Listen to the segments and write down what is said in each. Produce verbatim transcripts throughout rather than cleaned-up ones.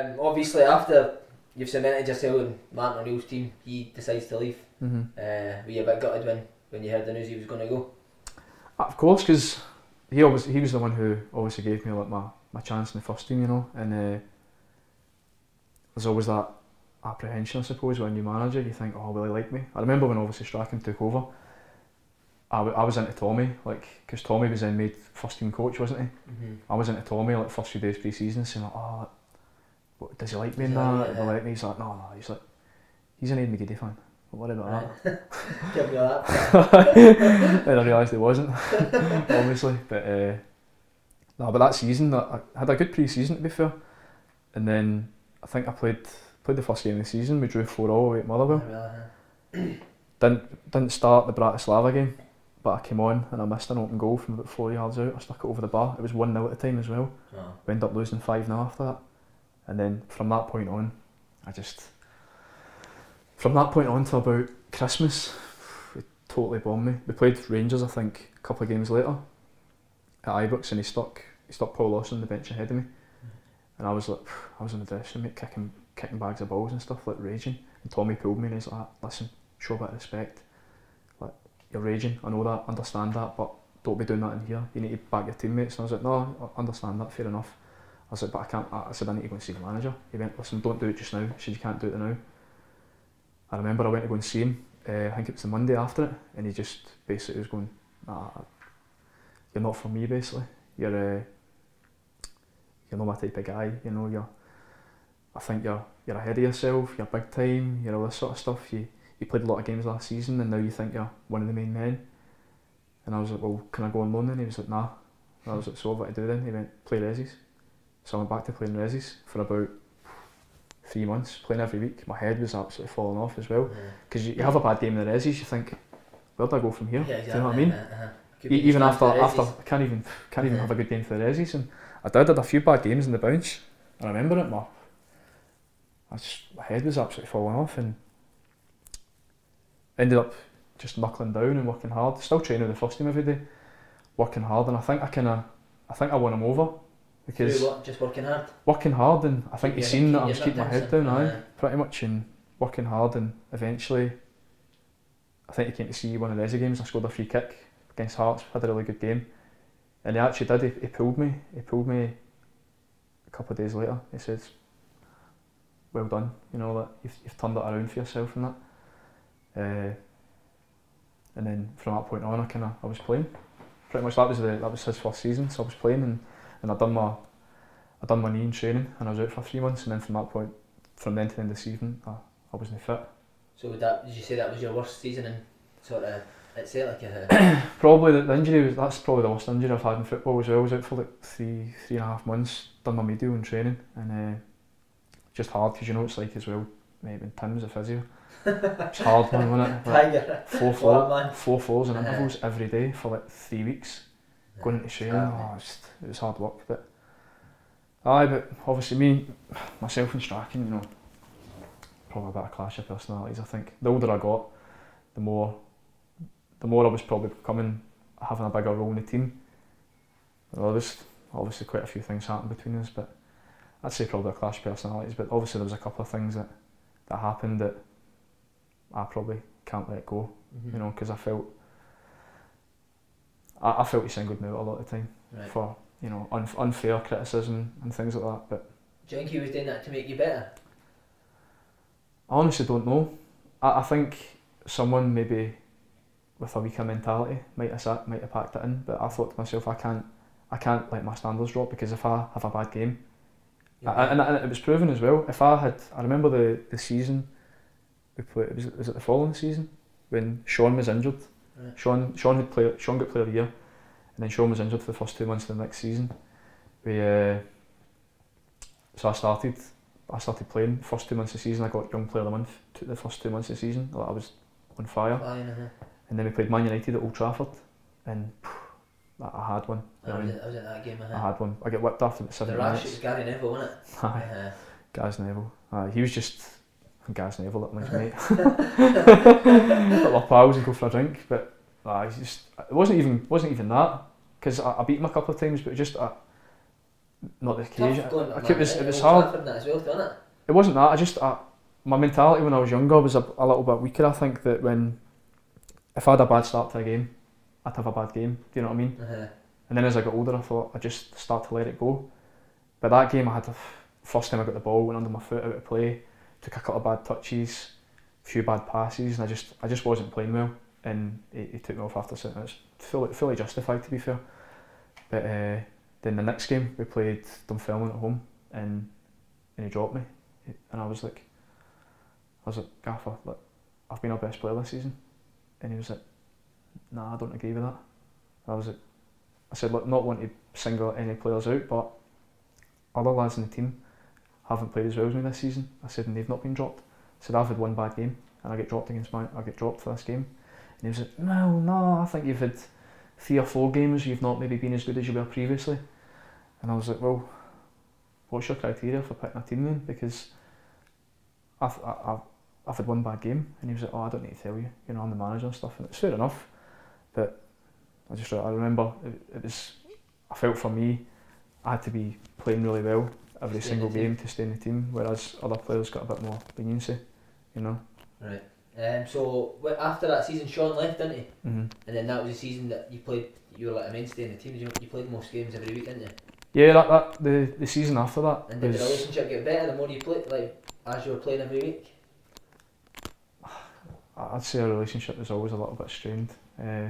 um, obviously after you've cemented yourself in Martin O'Neill's team, he decides to leave. Mm-hmm. Uh, were you a bit gutted when, when you heard the news he was going to go? Of course, because he always he was the one who obviously gave me like my, my chance in the first team, you know, and uh, there's always that apprehension, I suppose, when you manager, you think, oh, will he like me? I remember when obviously Strachan took over, I, w I was into Tommy, like, because Tommy was then made first team coach, wasn't he? Mm-hmm. I was into Tommy like first few days pre-season, saying like, oh, what, does he like me Does and he that? like Does me? he like me? He's like, no, no, he's like, he's an Aidan McGeady fan. Don't worry about that. Give me that. Then I realised he wasn't, obviously. But uh, no, but that season, I had a good pre-season to be fair. And then I think I played played the first game of the season. We drew four all away at Motherwell. Really, Didn't didn't start the Bratislava game, but I came on and I missed an open goal from about four yards out. I stuck it over the bar. It was one nil at the time as well. oh. We ended up losing five nil after that. And then from that point on, I just from that point on to about Christmas, it totally bombed me. We played Rangers, I think, a couple of games later at Ibrox, and he stuck he stuck Paul Lawson on the bench ahead of me, and I was like, I was in the dressing room, mate, kicking kicking bags of balls and stuff, like raging. And Tommy pulled me and he's like, listen, show a bit of respect. Like, you're raging, I know that, understand that, but don't be doing that in here. You need to back your teammates. And I was like, no, I understand that, fair enough. I was like, but I can't. I said I need to go and see the manager. He went, listen, don't do it just now. He said, you can't do it now. I remember I went to go and see him, uh, I think it was the Monday after it, and he just basically was going, nah, you're not for me, basically. You're uh, you're not my type of guy, you know, you're, I think you're you're ahead of yourself, you're big time, you're all this sort of stuff. You, you played a lot of games last season and now you think you're one of the main men. And I was like, well, can I go on loan then? He was like, nah. And I was like, so what do I do then? He went, play resis. So I went back to playing resis for about three months, playing every week. My head was absolutely falling off as well. Because yeah. you, you have a bad game in the resis, you think, where do I go from here? Yeah, exactly. Do you know what I mean? Uh-huh. E even after, after I can't even can't even uh-huh. have a good game for the resis. And I did, had a few bad games in the bounce. I remember it, my, I just, my head was absolutely falling off, and ended up just knuckling down and working hard. Still training with the first team every day, working hard, and I think I kind of, I think I won him over. Because what, just working hard? Working hard, and I think Keep he's your, seen keep that I was keeping my head down, aye, uh, pretty much, and working hard, and eventually, I think he came to see one of the Resi games. I scored a free kick against Hearts, had a really good game, and he actually did. He, he pulled me. He pulled me a couple of days later. He says, "Well done, you know that you've, you've turned it around for yourself and that." Uh, and then from that point on, I kind of I was playing. Pretty much that was the that was his first season, so I was playing, and. And I done my, I done my knee in training, and I was out for three months. And then from that point, from then to the end of the season, I, I wasn't fit. So would that, did you say that was your worst season in sort of, let's say like a... Probably the, the injury was, that's probably the worst injury I've had in football as well. I was out for like three, three and a half months, done my medial in training, and uh, just hard, because you know what it's like as well, maybe when Tim's a physio. It's hard, man, wasn't it? Like four, four, four fours and intervals uh-huh. every day for like three weeks. Going into training, oh, it, was, it was hard work, but aye, but obviously me, myself and Strachan, you know, probably a bit of clash of personalities. I think the older I got, the more, the more I was probably becoming, having a bigger role in the team. Well, there was obviously quite a few things happened between us, but I'd say probably a clash of personalities. But obviously there was a couple of things that that happened that I probably can't let go, mm-hmm. you know, because I felt. I, I felt he singled me out a lot of the time right. for, you know, un unfair criticism and things like that. But do you think he was doing that to make you better? I honestly don't know. I, I think someone maybe with a weaker mentality might have sat, might have packed it in. But I thought to myself, I can't, I can't let my standards drop, because if I have a bad game, yeah. I, and, and it was proven as well. If I had, I remember the the season we played. Was it, was it the following season when Sean was injured? Right. Sean, Sean had played. Sean got Player of the Year, and then Sean was injured for the first two months of the next season. We, uh, so I started. I started playing. First two months of the season, I got Young Player of the Month. The first two months of the season, like I was on fire. Fine, uh-huh. And then we played Man United at Old Trafford, and phew, I had one. I, I, was, I was at that game. Uh-huh. I had one. I get whipped after about seven the minutes. The rash, it was Gary Neville, wasn't it? Aye. Uh-huh. Gaz Neville. Aye, he was just. Gaz Neville, that was mate. But we're pals and go for a drink, but. Uh, just, it wasn't even wasn't even that, because I, I beat him a couple of times, but just I, not the occasion. Tough going to I, it was Man it was Old hard. Trafford and that as well, wasn't it? It wasn't that. I just I, my mentality when I was younger was a, a little bit weaker. I think that when if I had a bad start to a game, I'd have a bad game. Do you know what I mean? Uh-huh. And then as I got older, I thought I'd just start to let it go. But that game, I had the first time I got the ball, went under my foot out of play, took a couple of bad touches, a few bad passes, and I just I just wasn't playing well. And he, he took me off after sitting. It's fully fully justified, to be fair. But uh, then the next game we played Dunfermline at home, and and he dropped me, and I was like, I was like, Gaffer, like, I've been our best player this season, and he was like, Nah, I don't agree with that. I was like, I said, look, not want to single any players out, but other lads in the team haven't played as well as me this season. I said, and they've not been dropped. I said, I've had one bad game, and I get dropped against my, I get dropped for this game. And he was like, no, no, I think you've had three or four games you've not maybe been as good as you were previously. And I was like, well, what's your criteria for picking a team then? Because I've, I've, I've had one bad game. And he was like, oh, I don't need to tell you, you know, I'm the manager and stuff. And it's fair enough, but I just, I remember it, it was, I felt for me, I had to be playing really well every Stay single in the game to stay in the team, whereas other players got a bit more leniency, you know. Right. Um, so wh- after that season, Sean left, didn't he? Mm-hmm. And then that was the season that you played. You were like a mainstay in the team. You, you played most games every week, didn't you? Yeah, that, that the the season after that. And did was, the relationship get better the more you played, like as you were playing every week? I'd say our relationship was always a little bit strained. Uh,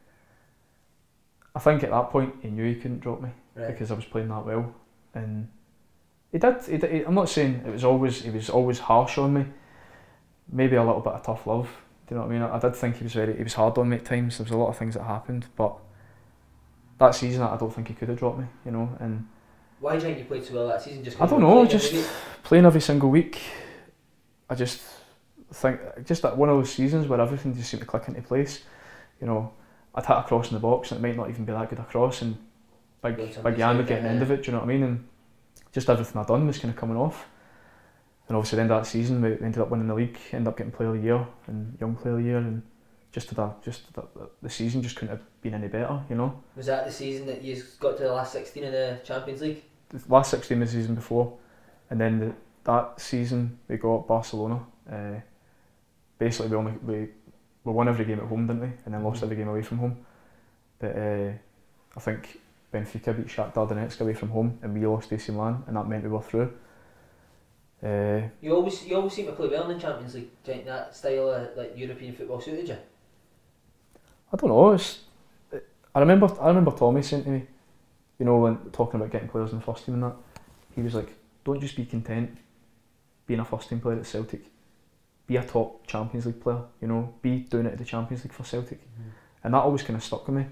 I think at that point he knew he couldn't drop me Right. because I was playing that well, and he did. He did he, I'm not saying it was always he was always harsh on me. Maybe a little bit of tough love. Do you know what I mean? I, I did think he was very he was hard on me at times. There was a lot of things that happened, but that season I don't think he could have dropped me. You know, and Why do you think you played so well that season? Just 'cause I you don't were know. playing Just every week? playing every single week. I just think just that one of those seasons where everything just seemed to click into place. You know, I'd hit a cross in the box and it might not even be that good a cross, and big Well, big somebody Jan would saved get it, an end yeah. of it. Do you know what I mean? And just everything I'd done was kind of coming off. And obviously, the end of that season, we ended up winning the league, ended up getting Player of the Year and Young Player of the Year, and just to that, just to that, the season just couldn't have been any better. You know, Was that the season that you got to the last sixteen of the Champions League? the last sixteen was the season before, and then the, that season we got Barcelona. Uh, basically, we only we, we won every game at home, didn't we? And then lost every game away from home. But uh, I think Benfica beat Shakhtar Donetsk away from home, and we lost A C Milan, and that meant we were through. Uh, You always you always seem to play well in the Champions League. Do you think that style of like European football suited you? I don't know. It's, I remember I remember Tommy saying to me, you know, when talking about getting players in the first team and that, he was like, don't just be content being a first team player at Celtic. Be a top Champions League player, you know, be doing it at the Champions League for Celtic. Mm-hmm. And that always kind of stuck with me.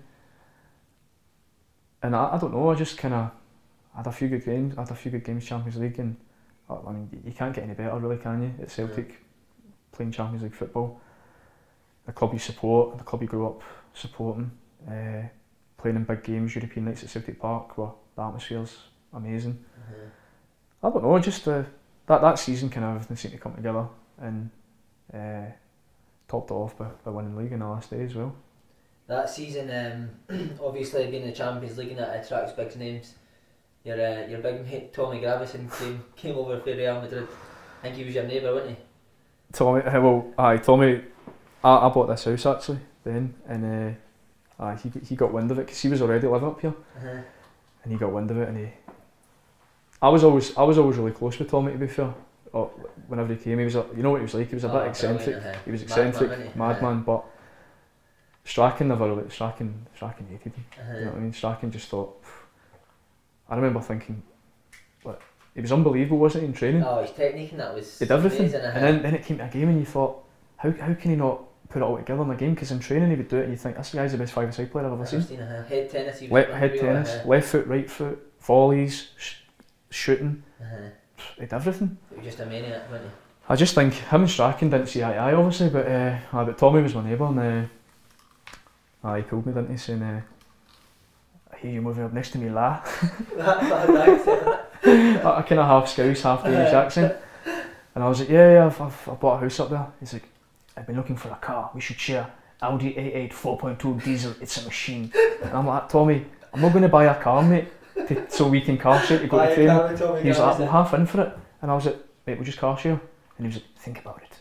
And I, I don't know, I just kind of had a few good games, I had a few good games Champions League, and I mean, you can't get any better really, can you, at Celtic, yeah. Playing Champions League football. The club you support, the club you grew up supporting, uh, playing in big games, European nights at Celtic Park, where the atmosphere's amazing. Mm-hmm. I don't know, just uh, that, that season kind of everything seemed to come together, and uh, topped it off by, by winning the league in the last day as well. That season, um, obviously being in the Champions League and that attracts big names. Your uh, your big mate Tommy Gravesen came came over for Real Madrid. I think he was your neighbour, wasn't he? Tommy, well, aye, Tommy. I, I bought this house actually then, and uh, aye, he he got wind of it because he was already living up here, uh-huh. and he got wind of it, and he. I was always I was always really close with Tommy, to be fair. Or whenever he came, he was a, you know what he was like. He was a oh, bit eccentric. Uh-huh. He was eccentric, madman, madman, uh-huh. but Strachan never really. Strachan Strachan hated him. Uh-huh. You know what I mean? Strachan just thought. I remember thinking, what, he was unbelievable, wasn't he, in training? Oh, his technique and that was. He did everything, amazing, uh-huh. and then, then it came to a game, and you thought, how how can he not put it all together in the game? Because in training he would do it, and you think this guy's the best five-a-side player I've ever seen. seen uh-huh. Head tennis, he was Le- head tennis, uh-huh. left foot, right foot, volleys, sh- shooting, uh-huh. He did everything. He was just a maniac, wasn't he? I just think him and Strachan didn't see eye to eye, obviously, but uh, uh, but Tommy was my neighbour, and uh, uh, he pulled me, didn't he, saying, uh, I hear you moving up next to me, la. I kind of half Scouse, half Danish accent, and I was like, yeah, yeah, I've, I've, I've bought a house up there. He's like, I've been looking for a car, we should share. Audi A eight four point two diesel, it's a machine. And I'm like, Tommy, I'm not going to buy a car, mate. to, so we can car share to go Aye, to training. Cameron Tommy He was like, Gravison. we'll have fun for it. And I was like, mate, we'll just car share. And he was like, think about it.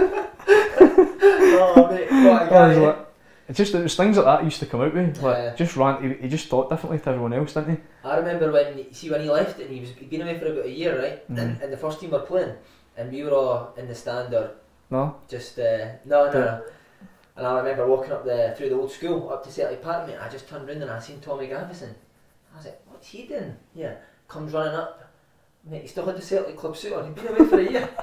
Oh mate, what a I guy. was like, it just, it was things like that used to come out with. Like, Yeah. just ran, he, he just thought differently to everyone else, didn't he? I remember when, see when he left and he was, he'd been away for about a year, right? Mhm. And, and the first team were playing and we were all in the stand or No? just, uh, no, no, Yeah. no. And I remember walking up the through the old school up to Celtic Park, mate. I just turned round and I seen Tommy Gravison. I was like, what's he doing? Yeah, comes running up. Mate, he still had the Celtic club suit on. He'd been away for a year.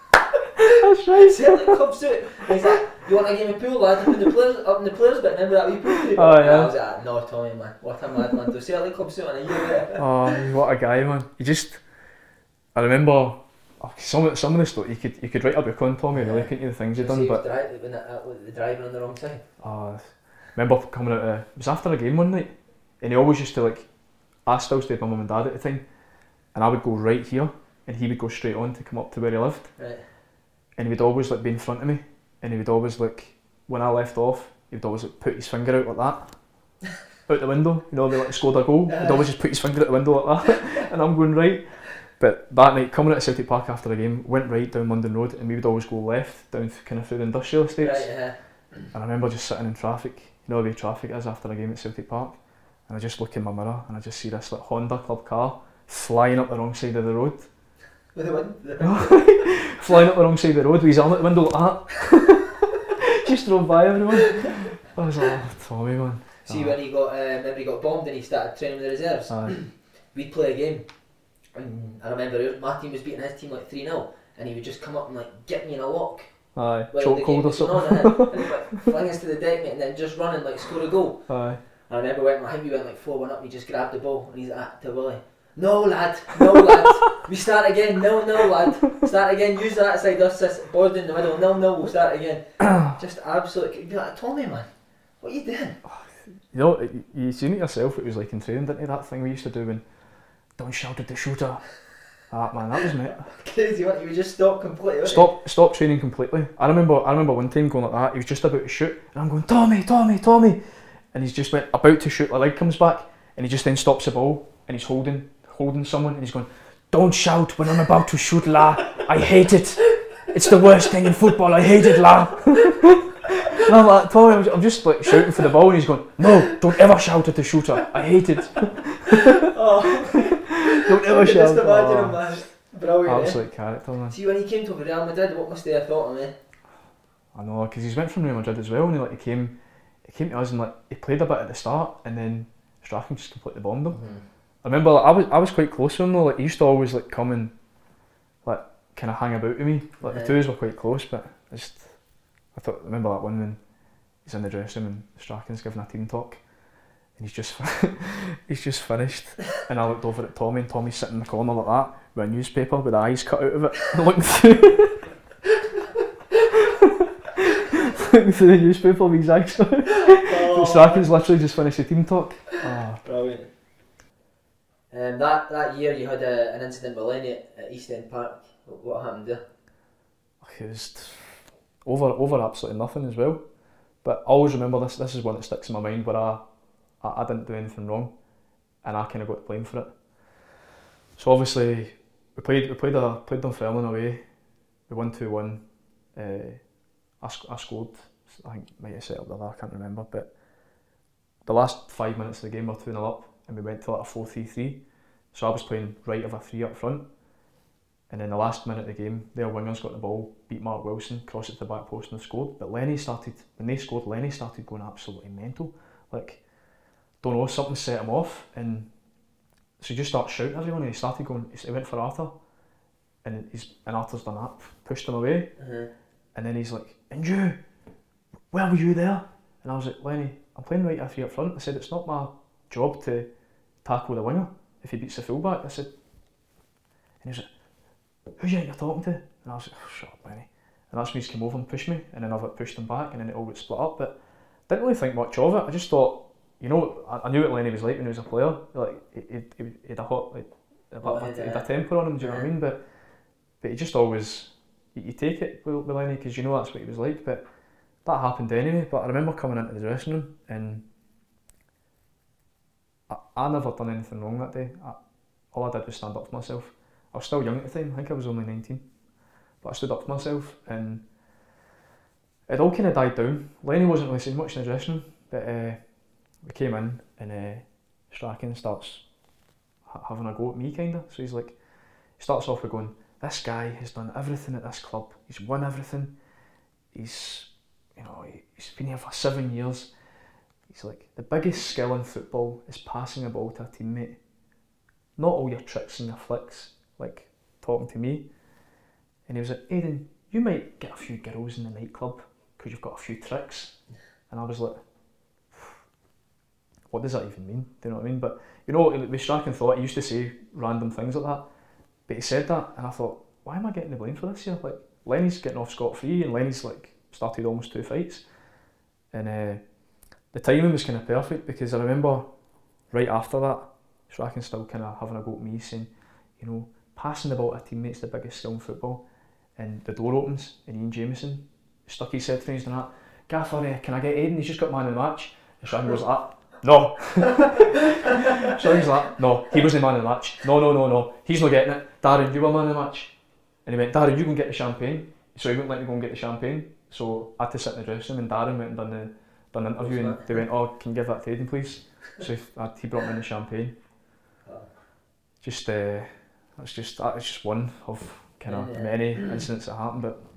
That's right. Celtic club suit. And he's like, you want a game of pool, lad? Up in the players, up in the players bit. Remember that wee pool table? Oh, And yeah. I was like, no, Tommy, man. What a madman. The Celtic club suit on a year later. Oh, what a guy, man. He just, I remember, oh, some of, some of the stuff, you could, you could write a book on Tommy, really, couldn't you, the things he'd See, done, he was but dri- when that, uh, with the driving on the wrong side. uh, remember coming out, uh, it was after a game one night, and he always used to like, I still stayed with my mum and dad at the time, and I would go right here, and he would go straight on to come up to where he lived, Right. and he would always like be in front of me, and he would always like, when I left off, he would always like put his finger out like that, out the window, you know, they like scored a goal, he'd always just put his finger out the window like that, and I'm going right. But that night, coming out of Celtic Park after the game, went right down London Road, and we would always go left, down kind of through the industrial estates. Right, yeah. And I remember just sitting in traffic, you know the way traffic is after a game at Celtic Park, and I just look in my mirror, and I just see this like Honda Club car flying up the wrong side of the road. With the wind. The wind. Flying up the wrong side of the road with his arm out the window like that. Just drove by everyone. I was like, oh, Tommy, man. See, Oh. when he got, uh, remember he got bombed and he started training with the reserves? Aye. We'd play a game, and I remember my team was beating his team like three nil, and he would just come up and like get me in a lock. Aye, While the game chokehold or was going on, something. and, and he'd like fling us to the deck, mate, and then just run and like score a goal. Aye. And I remember when I think we went like four one up, and he just grabbed the ball, and he's like to Willie, no lad, no lad, we start again, no no lad, start again, use that side, us this board in the middle, no no, we'll start again. Just absolutely, you'd be like, Tommy man, what are you doing? You know, you, you seen it yourself, it was like in training, didn't you, that thing we used to do when, don't shout at the shooter. Ah, man, that was me. Crazy, what? You would just stop completely. wouldn't Stop, stop training completely. I remember, I remember one time going like that. He was just about to shoot, and I'm going, Tommy, Tommy, Tommy, and he's just went about to shoot. The leg comes back, and he just then stops the ball, and he's holding, holding someone, and he's going, don't shout when I'm about to shoot, la. I hate it. It's the worst thing in football. I hate it, la. And I'm like, Tommy, I'm just, I'm just like shouting for the ball, and he's going, no, don't ever shout at the shooter. I hate it. Oh, Don't ever I can shout. just imagine Oh, him, man. Brilliant. Eh? absolute character, man. See, when he came to Real Madrid, what must they have thought of him? Eh? I know, because he's went from Real Madrid as well, and he like he came, he came to us and like he played a bit at the start, and then Strachan just completely bombed him. Mm-hmm. I remember like, I was I was quite close to him though. Like he used to always like come and like kind of hang about with me. Like Yeah. the two of us were quite close, but I just I thought I remember that one when he's in the dressing room and Strachan's giving a team talk, and he's just he's just finished, and I looked over at Tommy, and Tommy's sitting in the corner like that with a newspaper with the eyes cut out of it, looking through. Looking through the newspaper with his eyes cut out. Oh, Strachan's literally just finished the team talk. Oh. brilliant. Um, that, that year you had a, an incident with Lenny at, at East End Park. What, what happened there? It was over over absolutely nothing as well. But I always remember this. This is one that sticks in my mind where I, I, I didn't do anything wrong, and I kind of got the blame for it. So obviously we played we played a played Dunfermline away. We won two one. Uh, I, sc- I scored. I think might have set up the other. I can't remember. But the last five minutes of the game we were two nil up, and we went to like a four three three. So I was playing right of a three up front. And then the last minute of the game, their wingers got the ball, beat Mark Wilson, crossed it to the back post and scored. But Lenny started, when they scored, Lenny started going absolutely mental. Like, don't know, something set him off. And so he just started shouting at everyone, and he started going, he went for Arthur. And he's and Arthur's done that, pushed him away. Uh-huh. And then he's like, and you, where were you there? And I was like, Lenny, I'm playing right half up front. I said, it's not my job to tackle the winger if he beats the fullback. I said, and he was like, who do you think you're talking to? And I was like, oh, shut up, Lenny. And that's when he came over and pushed me, and then I like, pushed him back, and then it all got split up. But didn't really think much of it. I just thought, you know, I, I knew what Lenny was like when he was a player. Like, he, he, he had a hot, like, a, Oh, bit- yeah. he had a temper on him, do you know what I Yeah. mean? But but he just always, you, you take it with, with Lenny because you know that's what he was like. But that happened anyway. But I remember coming into the dressing room, and I, I never done anything wrong that day. I, all I did was stand up for myself. I was still young at the time, I think I was only nineteen. But I stood up for myself and it all kind of died down. Lenny wasn't really saying much in the dressing room, but uh, we came in and uh, Strachan starts ha- having a go at me kind of. So he's like, he starts off with going, this guy has done everything at this club, he's won everything, he's, you know, he's been here for seven years. He's like, the biggest skill in football is passing a ball to a teammate. Not all your tricks and your flicks, like talking to me. And he was like, Aidan, you might get a few girls in the nightclub because you've got a few tricks. And I was like, what does that even mean? Do you know what I mean? But you know, with Strachan thought, he used to say random things like that. But he said that and I thought, why am I getting the blame for this here? Like, Lenny's getting off scot-free and Lenny's like started almost two fights. And uh, the timing was kind of perfect because I remember right after that, Strachan still kind of having a go at me saying, you know, passing the ball to a teammate's the biggest skill in football. And the door opens and Ian Jamieson stuck his head through and he's done that. Gaffer, uh, can I get Aidan? He's just got man of the match. And Strachan goes like that. No. Strachan's like, no, he wasn't the man of the match. No, no, no, no. He's not getting it. Darren, you were man of the match. And he went, Darren, you go and get the champagne. So he wouldn't let me go and get the champagne. So I had to sit in the dressing room and Darren went and done the done the interview and they went, oh, can you give that to Aidan please? So he, he brought me in the champagne. Just, uh, that's just, that was just one of kind of many incidents that happened, but